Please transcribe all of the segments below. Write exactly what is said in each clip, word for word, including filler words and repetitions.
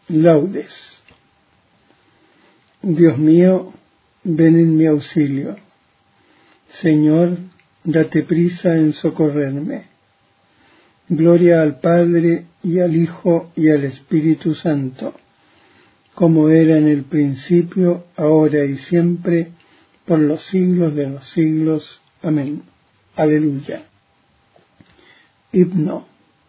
Laudes. Dios mío, ven en mi auxilio. Señor, date prisa en socorrerme. Gloria al Padre, y al Hijo, y al Espíritu Santo, como era en el principio, ahora y siempre, por los siglos de los siglos. Amén. Aleluya. Himno.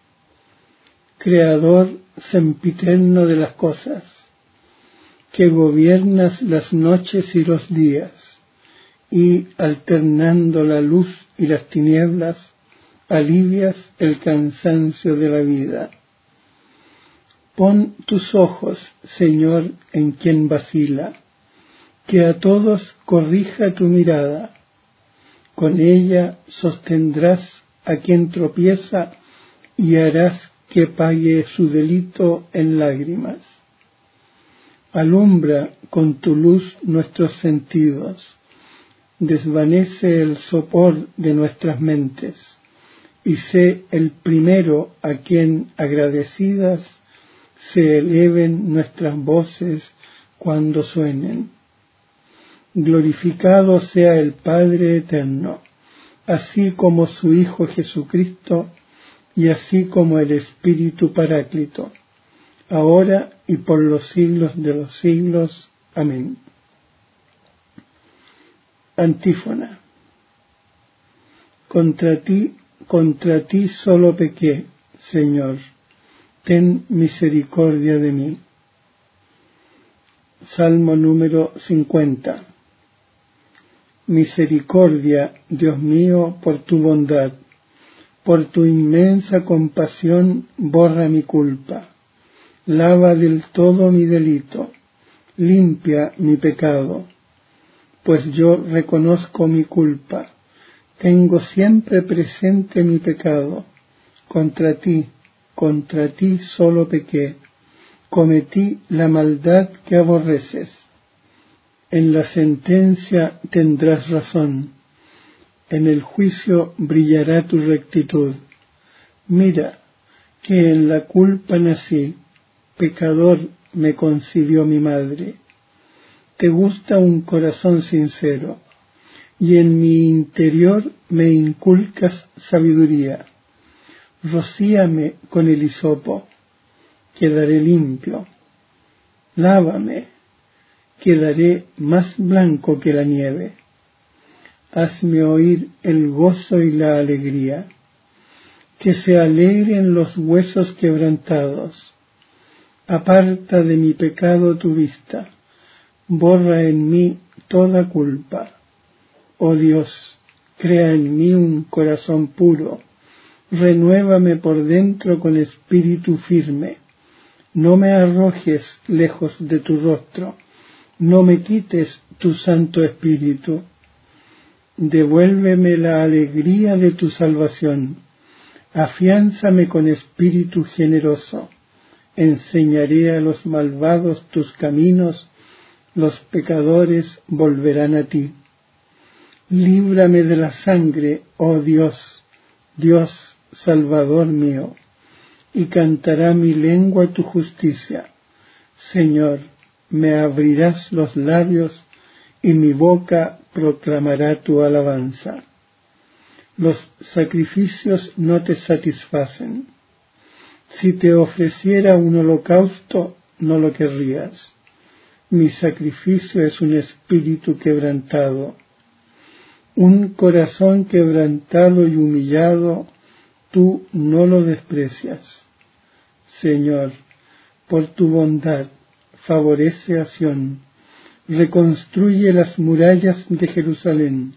Creador sempiterno de las cosas, que gobiernas las noches y los días, y, alternando la luz y las tinieblas, alivias el cansancio de la vida. Pon tus ojos, Señor, en quien vacila, que a todos corrija tu mirada. Con ella sostendrás a quien tropieza y harás que pague su delito en lágrimas. Alumbra con tu luz nuestros sentidos, desvanece el sopor de nuestras mentes, y sé el primero a quien, agradecidas, se eleven nuestras voces cuando suenen. Glorificado sea el Padre eterno, así como su Hijo Jesucristo, y así como el Espíritu Paráclito, ahora y por los siglos de los siglos. Amén. Antífona. Contra ti, contra ti solo pequé, Señor, ten misericordia de mí. Salmo número cincuenta. Misericordia, Dios mío, por tu bondad, por tu inmensa compasión, borra mi culpa, lava del todo mi delito, limpia mi pecado, pues yo reconozco mi culpa, tengo siempre presente mi pecado, contra ti, contra ti solo pequé, cometí la maldad que aborreces. En la sentencia tendrás razón, en el juicio brillará tu rectitud. Mira, que en la culpa nací, pecador me concibió mi madre. Te gusta un corazón sincero, y en mi interior me inculcas sabiduría. Rocíame con el hisopo, quedaré limpio. Lávame, quedaré más blanco que la nieve. Hazme oír el gozo y la alegría, que se alegren los huesos quebrantados. Aparta de mi pecado tu vista, borra en mí toda culpa. Oh Dios, crea en mí un corazón puro, renuévame por dentro con espíritu firme. No me arrojes lejos de tu rostro, no me quites tu santo espíritu. Devuélveme la alegría de tu salvación, afiánzame con espíritu generoso. Enseñaré a los malvados tus caminos, los pecadores volverán a ti. Líbrame de la sangre, oh Dios, Dios, Salvador mío, y cantará mi lengua tu justicia. Señor, me abrirás los labios, y mi boca proclamará tu alabanza. Los sacrificios no te satisfacen. Si te ofreciera un holocausto, no lo querrías. Mi sacrificio es un espíritu quebrantado. Un corazón quebrantado y humillado, tú no lo desprecias. Señor, por tu bondad, favorece a Sión, reconstruye las murallas de Jerusalén.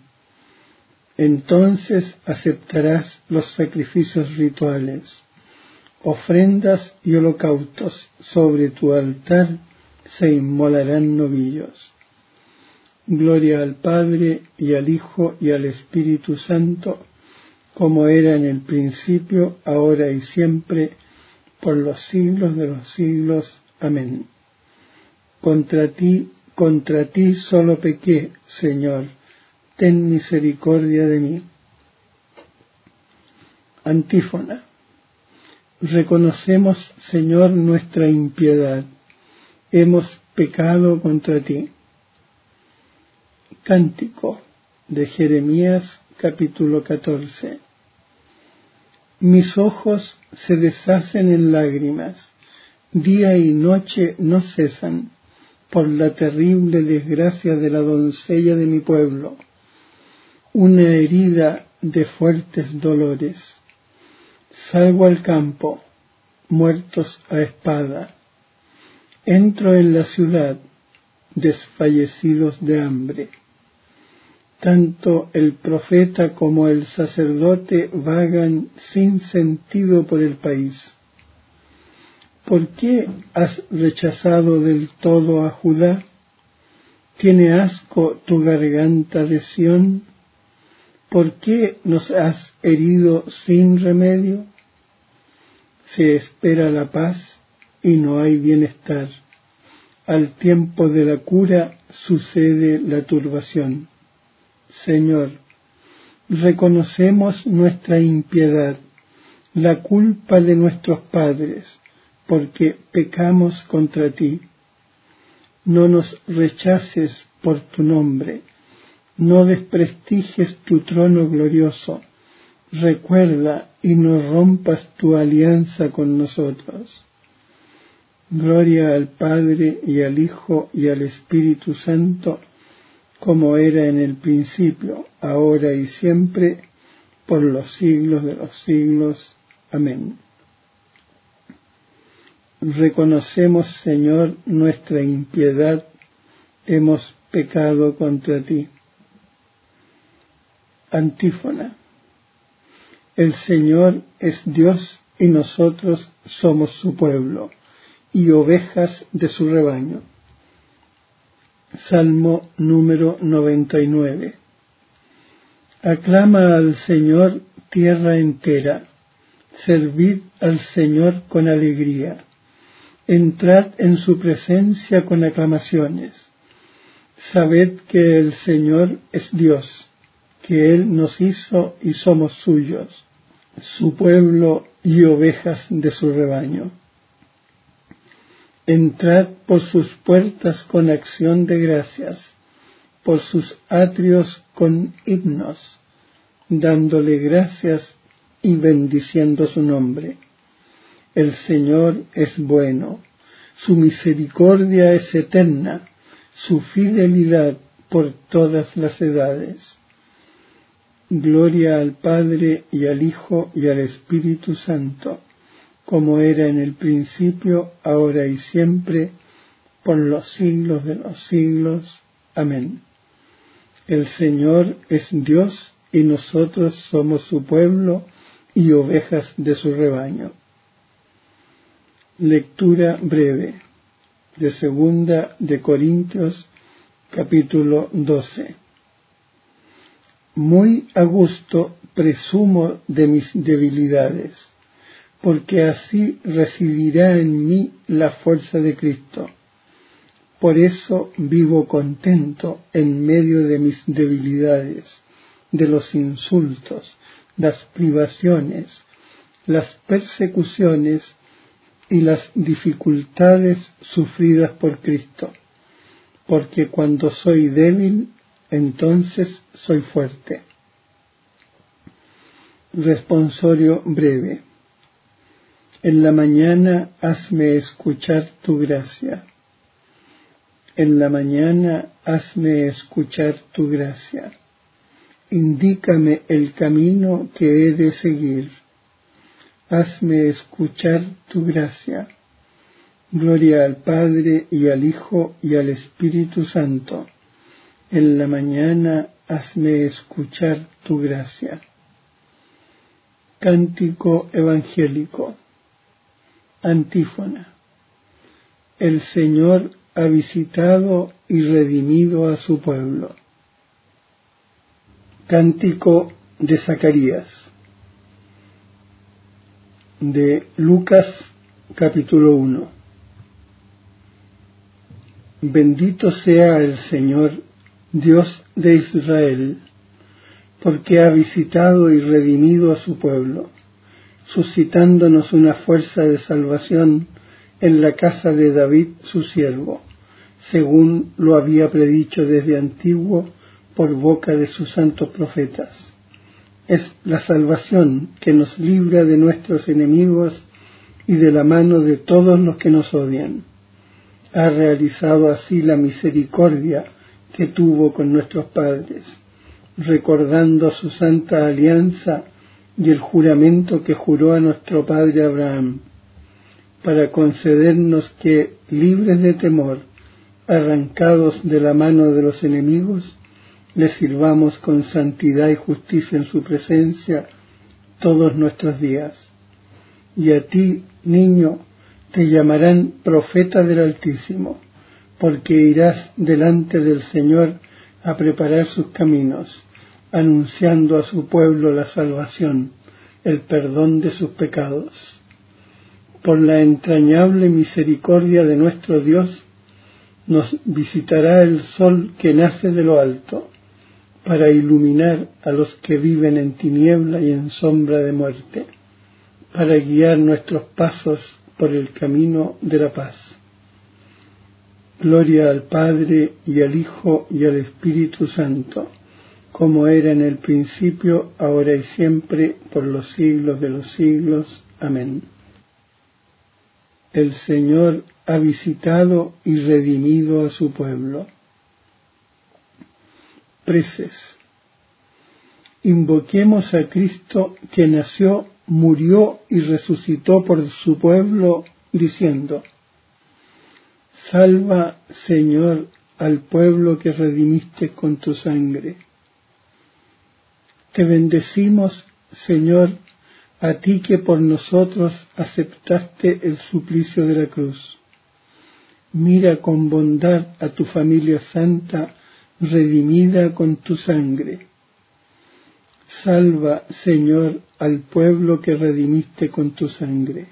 Entonces aceptarás los sacrificios rituales, ofrendas y holocaustos. Sobre tu altar se inmolarán novillos. Gloria al Padre, y al Hijo, y al Espíritu Santo, como era en el principio, ahora y siempre, por los siglos de los siglos. Amén. Contra ti, contra ti solo pequé, Señor, ten misericordia de mí. Antífona. Reconocemos, Señor, nuestra impiedad, hemos pecado contra ti. Cántico de Jeremías, capítulo catorce. Mis ojos se deshacen en lágrimas, día y noche no cesan, por la terrible desgracia de la doncella de mi pueblo, una herida de fuertes dolores. Salgo al campo, muertos a espada. Entro en la ciudad, desfallecidos de hambre. Tanto el profeta como el sacerdote vagan sin sentido por el país. ¿Por qué has rechazado del todo a Judá? ¿Tiene asco tu garganta de Sión? ¿Por qué nos has herido sin remedio? Se espera la paz y no hay bienestar. Al tiempo de la cura sucede la turbación. Señor, reconocemos nuestra impiedad, la culpa de nuestros padres, porque pecamos contra ti. No nos rechaces por tu nombre, no desprestigies tu trono glorioso. Recuerda y no rompas tu alianza con nosotros. Gloria al Padre y al Hijo y al Espíritu Santo, como era en el principio, ahora y siempre, por los siglos de los siglos. Amén. Reconocemos, Señor, nuestra impiedad, hemos pecado contra ti. Antífona. El Señor es Dios y nosotros somos su pueblo y ovejas de su rebaño. Salmo número noventa y nueve. Aclama al Señor tierra entera, servid al Señor con alegría, entrad en su presencia con aclamaciones. Sabed que el Señor es Dios, que Él nos hizo y somos suyos, su pueblo y ovejas de su rebaño. Entrad por sus puertas con acción de gracias, por sus atrios con himnos, dándole gracias y bendiciendo su nombre. El Señor es bueno, su misericordia es eterna, su fidelidad por todas las edades. Gloria al Padre y al Hijo y al Espíritu Santo, como era en el principio, ahora y siempre, por los siglos de los siglos. Amén. El Señor es Dios y nosotros somos su pueblo y ovejas de su rebaño. Lectura breve de Segunda de Corintios, capítulo doce. Muy a gusto presumo de mis debilidades, porque así residirá en mí la fuerza de Cristo. Por eso vivo contento en medio de mis debilidades, de los insultos, las privaciones, las persecuciones y las dificultades sufridas por Cristo, porque cuando soy débil, entonces soy fuerte. Responsorio breve. En la mañana hazme escuchar tu gracia. En la mañana hazme escuchar tu gracia. Indícame el camino que he de seguir. Hazme escuchar tu gracia. Gloria al Padre y al Hijo y al Espíritu Santo. En la mañana hazme escuchar tu gracia. Cántico evangélico. Antífona. El Señor ha visitado y redimido a su pueblo. Cántico de Zacarías. De Lucas capítulo uno. Bendito sea el Señor, Dios de Israel, porque ha visitado y redimido a su pueblo, suscitándonos una fuerza de salvación en la casa de David su siervo, según lo había predicho desde antiguo por boca de sus santos profetas. Es la salvación que nos libra de nuestros enemigos y de la mano de todos los que nos odian. Ha realizado así la misericordia que tuvo con nuestros padres, recordando su santa alianza y el juramento que juró a nuestro padre Abraham, para concedernos que, libres de temor, arrancados de la mano de los enemigos, le sirvamos con santidad y justicia en su presencia todos nuestros días. Y a ti, niño, te llamarán profeta del Altísimo, porque irás delante del Señor a preparar sus caminos, anunciando a su pueblo la salvación, el perdón de sus pecados. Por la entrañable misericordia de nuestro Dios, nos visitará el sol que nace de lo alto, para iluminar a los que viven en tiniebla y en sombra de muerte, para guiar nuestros pasos por el camino de la paz. Gloria al Padre, y al Hijo, y al Espíritu Santo, como era en el principio, ahora y siempre, por los siglos de los siglos. Amén. El Señor ha visitado y redimido a su pueblo. Preces. Invoquemos a Cristo, que nació, murió y resucitó por su pueblo, diciendo: Salva, Señor, al pueblo que redimiste con tu sangre. Te bendecimos, Señor, a ti que por nosotros aceptaste el suplicio de la cruz. Mira con bondad a tu familia santa, redimida con tu sangre. Salva, Señor, al pueblo que redimiste con tu sangre.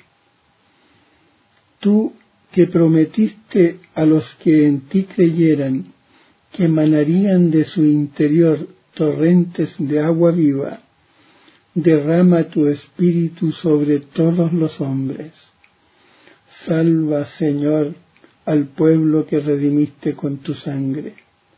Tú que prometiste a los que en ti creyeran que emanarían de su interior torrentes de agua viva, derrama tu espíritu sobre todos los hombres. Salva, Señor, al pueblo que redimiste con tu sangre.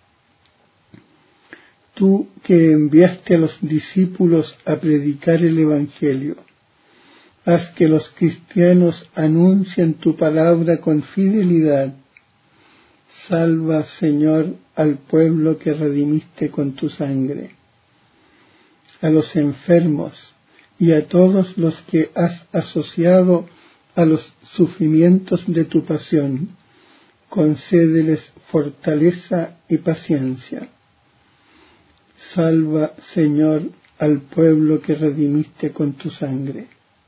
Tú que enviaste a los discípulos a predicar el Evangelio, haz que los cristianos anuncien tu palabra con fidelidad. Salva, Señor, al pueblo que redimiste con tu sangre. A los enfermos y a todos los que has asociado a los sufrimientos de tu pasión, concédeles fortaleza y paciencia. Salva, Señor, al pueblo que redimiste con tu sangre.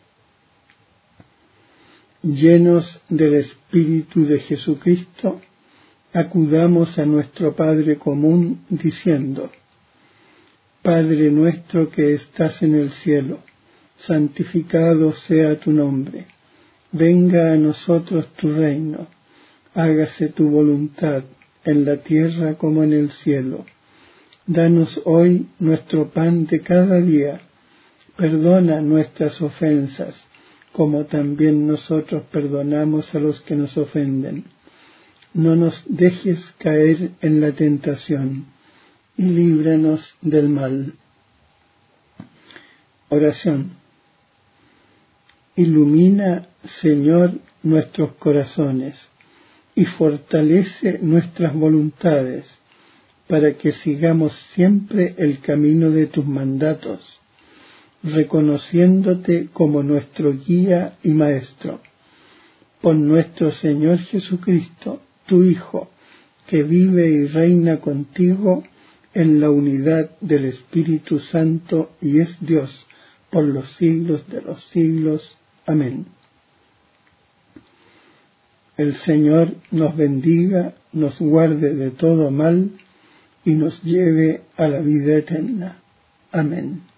Llenos del Espíritu de Jesucristo, acudamos a nuestro Padre común, diciendo: Padre nuestro que estás en el cielo, santificado sea tu nombre. Venga a nosotros tu reino. Hágase tu voluntad, en la tierra como en el cielo. Danos hoy nuestro pan de cada día. Perdona nuestras ofensas, como también nosotros perdonamos a los que nos ofenden. No nos dejes caer en la tentación, y líbranos del mal. Oración. Ilumina, Señor, nuestros corazones, y fortalece nuestras voluntades, para que sigamos siempre el camino de tus mandatos, reconociéndote como nuestro guía y maestro. Por nuestro Señor Jesucristo, tu Hijo, que vive y reina contigo en la unidad del Espíritu Santo y es Dios por los siglos de los siglos. Amén. El Señor nos bendiga, nos guarde de todo mal y nos lleve a la vida eterna. Amén.